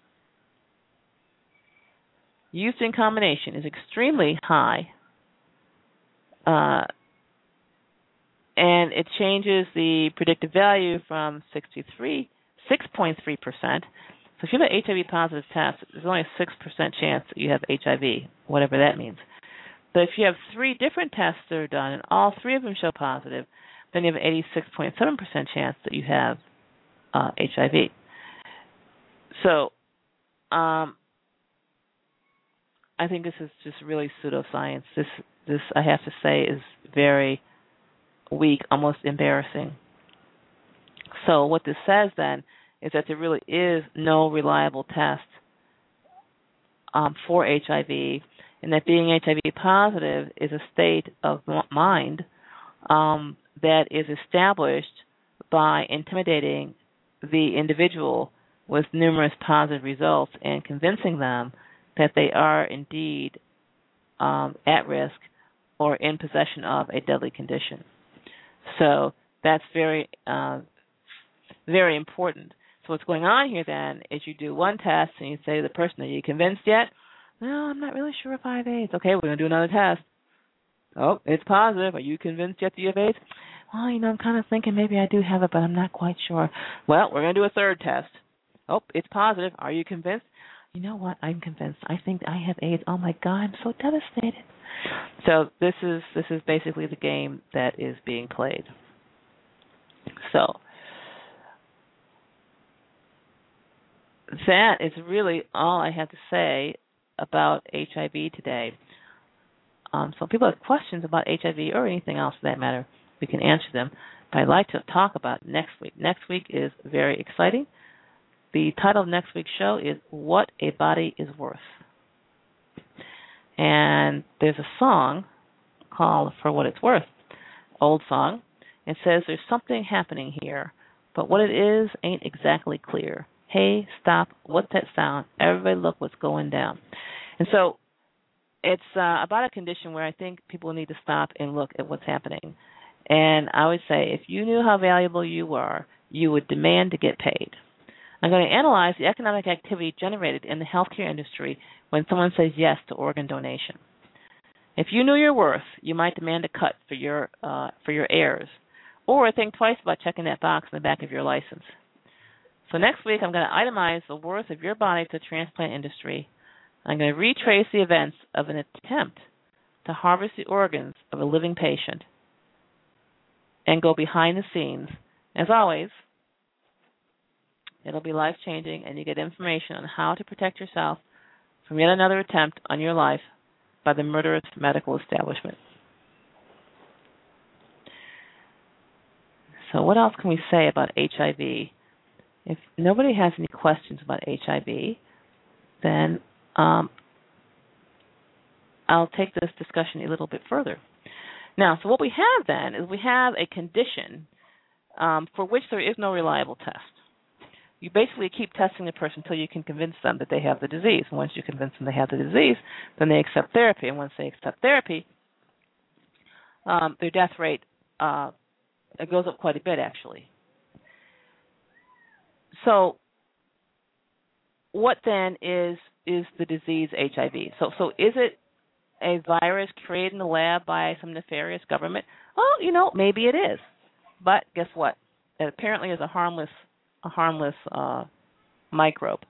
used in combination is extremely high, uh, and it changes the predictive value from sixty-three, six point three percent. So if you have an H I V positive test, there's only a six percent chance that you have H I V, whatever that means. But if you have three different tests that are done and all three of them show positive, then you have an eighty-six point seven percent chance that you have uh, H I V. So um, I think this is just really pseudoscience. This, this I have to say, is very weak, almost embarrassing. So what this says then is that there really is no reliable test um, for H I V, and that being H I V positive is a state of mind um, that is established by intimidating the individual with numerous positive results and convincing them that they are indeed um, at risk or in possession of a deadly condition. So that's very, uh, very important. So what's going on here then is you do one test and you say to the person, are you convinced yet? No, I'm not really sure if I have AIDS. Okay, we're going to do another test. Oh, it's positive. Are you convinced yet that you have AIDS? Well, you know, I'm kind of thinking maybe I do have it, but I'm not quite sure. Well, we're going to do a third test. Oh, it's positive. Are you convinced? You know what? I'm convinced. I think I have AIDS. Oh, my God, I'm so devastated. So this is this is basically the game that is being played. So that is really all I have to say about H I V today. Um, so if people have questions about H I V or anything else for that matter, we can answer them. But I'd like to talk about next week. Next week is very exciting. The title of next week's show is What a Body is Worth. And there's a song called For What It's Worth, old song. It says there's something happening here, but what it is ain't exactly clear. Hey, stop, what's that sound? Everybody look what's going down. And so it's uh, about a condition where I think people need to stop and look at what's happening. And I would say if you knew how valuable you are, you would demand to get paid. I'm going to analyze the economic activity generated in the healthcare industry when someone says yes to organ donation. If you knew your worth, you might demand a cut for your uh, for your heirs, or think twice about checking that box in the back of your license. So next week, I'm going to itemize the worth of your body to the transplant industry. I'm going to retrace the events of an attempt to harvest the organs of a living patient and go behind the scenes. As always, it'll be life-changing, and you get information on how to protect yourself from yet another attempt on your life by the murderous medical establishment. So what else can we say about H I V? If nobody has any questions about H I V, then um, I'll take this discussion a little bit further. Now, so what we have then is we have a condition um, for which there is no reliable test. you basically keep testing the person until you can convince them that they have the disease. And once you convince them they have the disease, then they accept therapy. And once they accept therapy, um, their death rate uh, it goes up quite a bit, actually. So what then is is the disease H I V? So so is it a virus created in the lab by some nefarious government? Oh, you know, maybe it is. But guess what? It apparently is a harmless a harmless uh, microbe.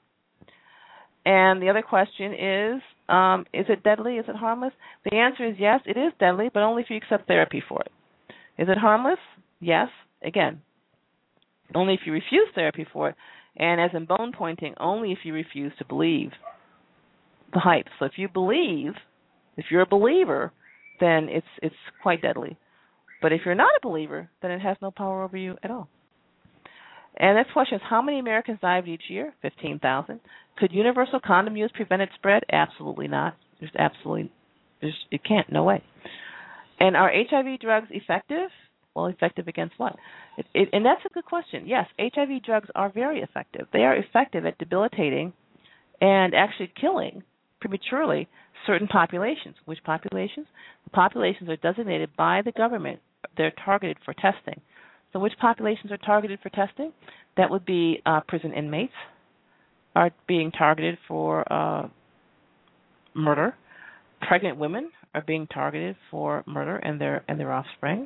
And the other question is, um, is it deadly? Is it harmless? The answer is yes, it is deadly, but only if you accept therapy for it. Is it harmless? Yes. Again, only if you refuse therapy for it. And as in bone pointing, only if you refuse to believe the hype. So if you believe, if you're a believer, then it's it's quite deadly. But if you're not a believer, then it has no power over you at all. And the next question is, how many Americans die each year? fifteen thousand. Could universal condom use prevent its spread? Absolutely not. There's absolutely, there's, it can't, no way. And are H I V drugs effective? Well, effective against what? It, it, and that's a good question. Yes, H I V drugs are very effective. They are effective at debilitating and actually killing prematurely certain populations. Which populations? The populations are designated by the government. They're targeted for testing. So which populations are targeted for testing? That would be uh, prison inmates are being targeted for uh, murder. Pregnant women are being targeted for murder and their and their offspring.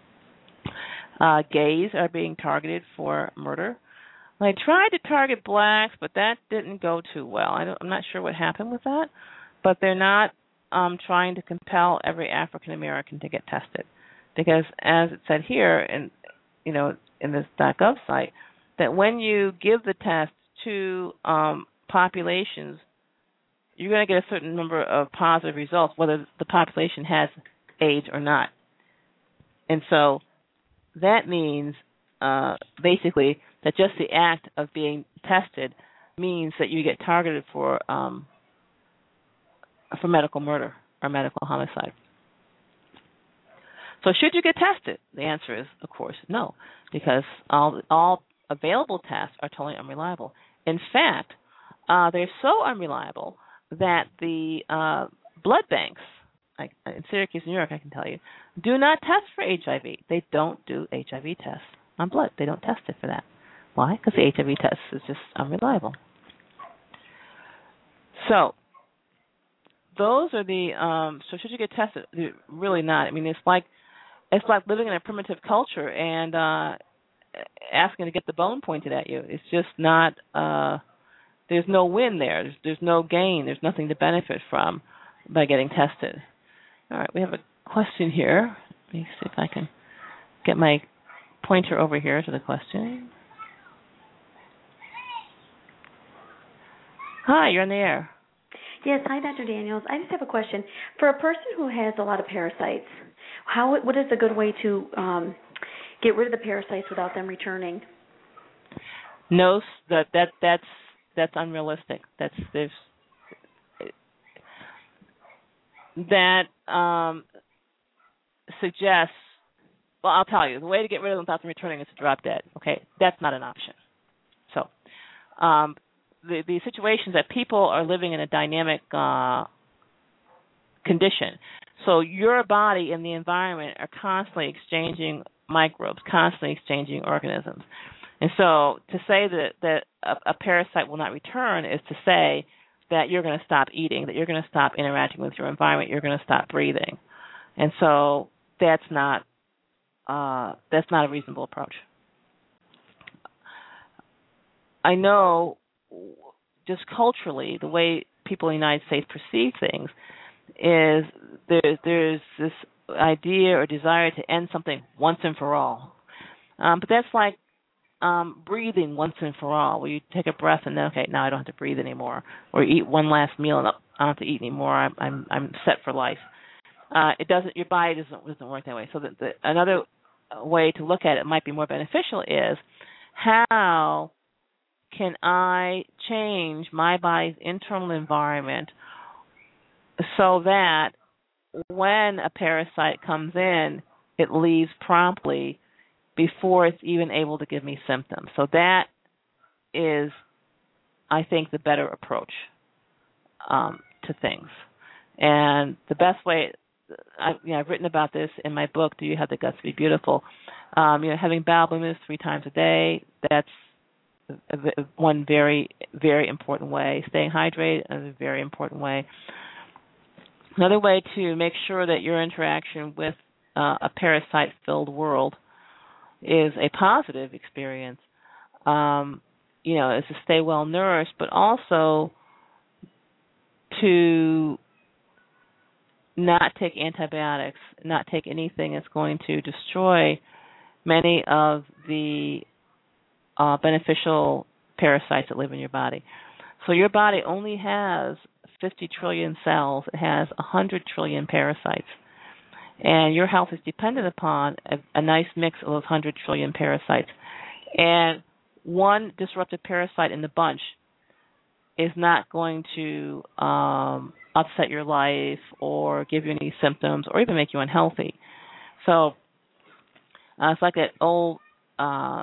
Uh, gays are being targeted for murder. They tried to target blacks, but that didn't go too well. I don't, I'm not sure what happened with that, but they're not um, trying to compel every African American to get tested, because as it said here, in you know in this .gov site, that when you give the test to um, populations, you're going to get a certain number of positive results, whether the population has AIDS or not. And so that means uh, basically that just the act of being tested means that you get targeted for um, for medical murder or medical homicide. So should you get tested? The answer is, of course, no, because all all available tests are totally unreliable. In fact, uh, they're so unreliable that the uh, blood banks, like in Syracuse, New York, I can tell you, do not test for H I V. They don't do H I V tests on blood. They don't test it for that. Why? Because the H I V test is just unreliable. So those are the. Um, so should you get tested? Really not. I mean, it's like it's like living in a primitive culture and uh, asking to get the bone pointed at you. It's just not. Uh, there's no win there. There's, there's no gain. There's nothing to benefit from by getting tested. All right, we have a question here. Let me see if I can get my pointer over here to the question. Hi, you're on the air. Yes, hi, Doctor Daniels. I just have a question. For a person who has a lot of parasites, how what is a good way to um, get rid of the parasites without them returning? No, that that that's that's unrealistic. That's there's that um, suggests. Well, I'll tell you, the way to get rid of them without them returning is to drop dead. Okay, that's not an option. So, um, the the situations that people are living in a dynamic uh, condition. So your body and the environment are constantly exchanging microbes, constantly exchanging organisms. And so to say that, that a, a parasite will not return is to say that you're going to stop eating, that you're going to stop interacting with your environment, you're going to stop breathing. And so that's not uh, that's not a reasonable approach. I know just culturally the way people in the United States perceive things is there, there's this idea or desire to end something once and for all. Um, but that's like um, breathing once and for all, where you take a breath and then, okay, now I don't have to breathe anymore, or eat one last meal and I don't have to eat anymore. I'm I'm, I'm set for life. Uh, it doesn't. Your body doesn't doesn't work that way. So the, the, another way to look at it might be more beneficial is how can I change my body's internal environment so that when a parasite comes in, it leaves promptly before it's even able to give me symptoms. So that is, I think, the better approach um, to things. And the best way, I, you know, I've written about this in my book, Do You Have the Guts to Be Beautiful? Um, you know, having bowel movements three times a day, that's a, a, one very, very important way. Staying hydrated is a very important way. Another way to make sure that your interaction with uh, a parasite-filled world is a positive experience, um, you know, is to stay well nourished, but also to not take antibiotics, not take anything that's going to destroy many of the uh, beneficial parasites that live in your body. So your body only has fifty trillion cells. It has one hundred trillion parasites. And your health is dependent upon a, a nice mix of those one hundred trillion parasites. And one disruptive parasite in the bunch is not going to um, upset your life or give you any symptoms or even make you unhealthy. So uh, it's like that old uh,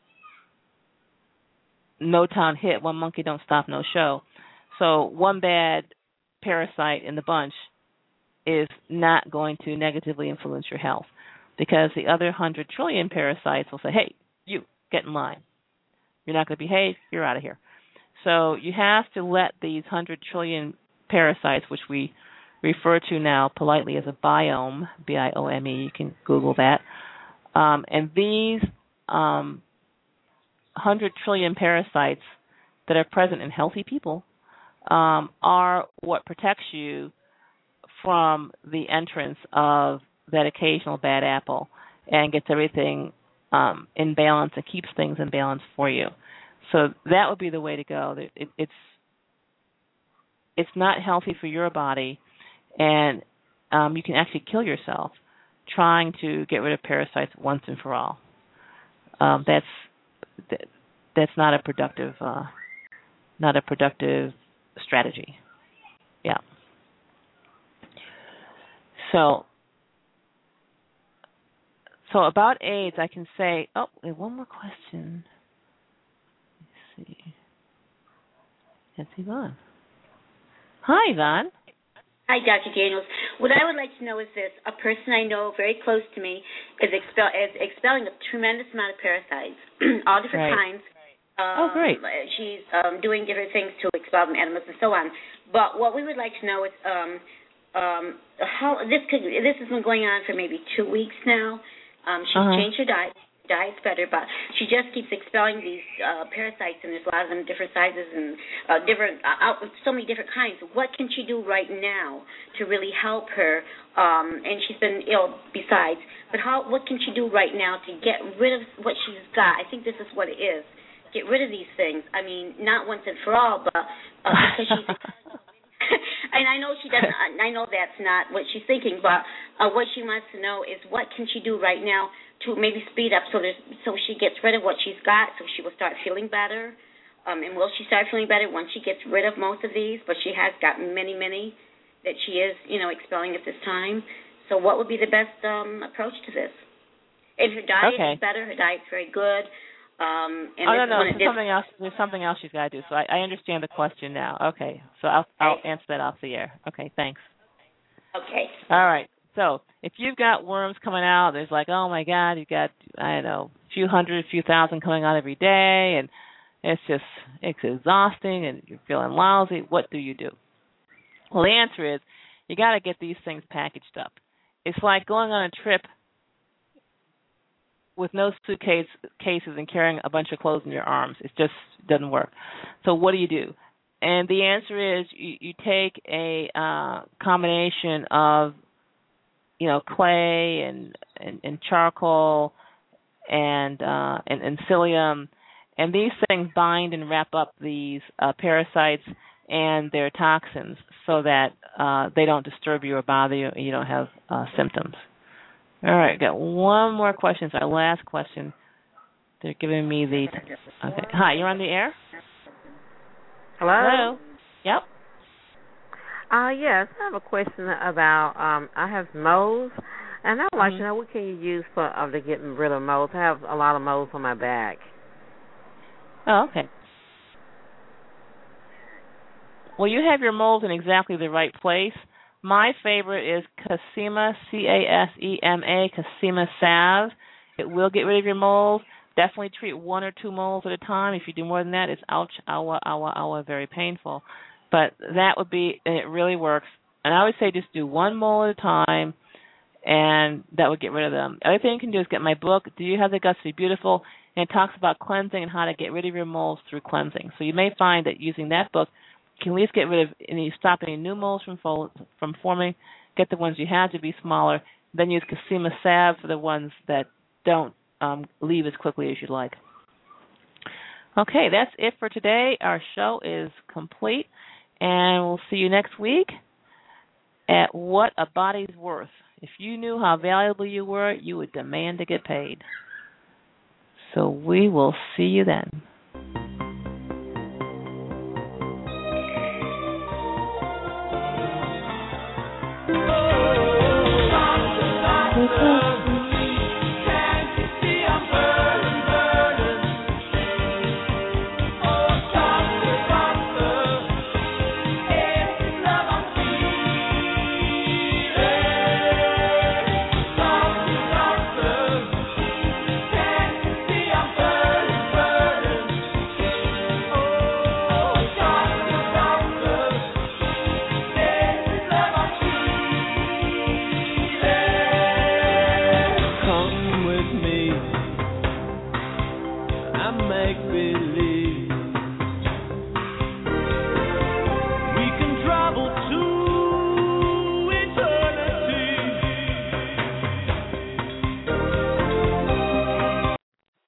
No-Town hit, one monkey don't stop, no show. So one bad parasite in the bunch is not going to negatively influence your health because the other one hundred trillion parasites will say, hey, you, get in line. You're not going to behave, you're out of here. So you have to let these one hundred trillion parasites, which we refer to now politely as a biome, B I O M E, you can Google that, um, and these um, one hundred trillion parasites that are present in healthy people um, are what protects you from the entrance of that occasional bad apple and gets everything um, in balance and keeps things in balance for you. So that would be the way to go. It, it, it's it's not healthy for your body, and um, you can actually kill yourself trying to get rid of parasites once and for all. Um, that's that, that's not a productive uh, not a productive strategy. Yeah. So, so about AIDS, I can say. Oh, we have one more question. Let's see. That's Yvonne. Hi, Yvonne. Hi, Doctor Daniels. What I would like to know is this: a person I know very close to me is, expel, is expelling a tremendous amount of parasites, all different right. kinds. Um, oh, great. She's um, doing different things to expel them, animals and so on. But what we would like to know is. Um, Um, how this could this has been going on for maybe two weeks now. Um, she's uh-huh. changed her diet, diet's better, but she just keeps expelling these uh, parasites, and there's a lot of them different sizes and uh, different, uh, so many different kinds. What can she do right now to really help her? Um, and she's been ill besides, but how? What can she do right now to get rid of what she's got? I think this is what it is. Get rid of these things. I mean, not once and for all, but uh, because she's. And I know she doesn't. I know that's not what she's thinking, but uh, what she wants to know is what can she do right now to maybe speed up so there's, so she gets rid of what she's got, so she will start feeling better. Um, and will she start feeling better once she gets rid of most of these? But she has got many, many that she is, you know, expelling at this time. So what would be the best um, approach to this? And her diet okay. is better. Her diet's very good. Um, and oh no, no, there's something else. There's something else she's got to do. So I, I understand the question now. Okay, so I'll I'll answer that off the air. Okay, thanks. Okay. All right. So if you've got worms coming out, there's like, oh my God, you've got I don't know, a few hundred, a few thousand coming out every day, and it's just it's exhausting, and you're feeling lousy. What do you do? Well, the answer is you got to get these things packaged up. It's like going on a trip with no suitcase cases and carrying a bunch of clothes in your arms. It just doesn't work. So what do you do? And the answer is you, you take a uh, combination of, you know, clay and, and, and charcoal and, uh, and and psyllium, and these things bind and wrap up these uh, parasites and their toxins so that uh, they don't disturb you or bother you and you don't have uh, symptoms. All right, got one more question. It's our last question. They're giving me the... Okay. Hi, you're on the air? Hello? Hello? Yep. Uh, yes, I have a question about, um, I have moles, and I would like mm-hmm. to know what can you use for uh, to get rid of moles. I have a lot of moles on my back. Oh, okay. Well, you have your moles in exactly the right place. My favorite is Casema, C A S E M A, Casema Salve. It will get rid of your moles. Definitely treat one or two moles at a time. If you do more than that, it's ouch, awa, awa, awa, very painful. But that would be, and it really works. And I would say just do one mole at a time, and that would get rid of them. The other thing you can do is get my book, Do You Have the Guts to Be Beautiful? And it talks about cleansing and how to get rid of your moles through cleansing. So you may find that using that book, you can at least get rid of any, stop any new moles from fo- from forming, get the ones you have to be smaller, then use Casema Salve for the ones that don't um, leave as quickly as you'd like. Okay, that's it for today. Our show is complete, and we'll see you next week at What a Body's Worth. If you knew how valuable you were, you would demand to get paid. So we will see you then.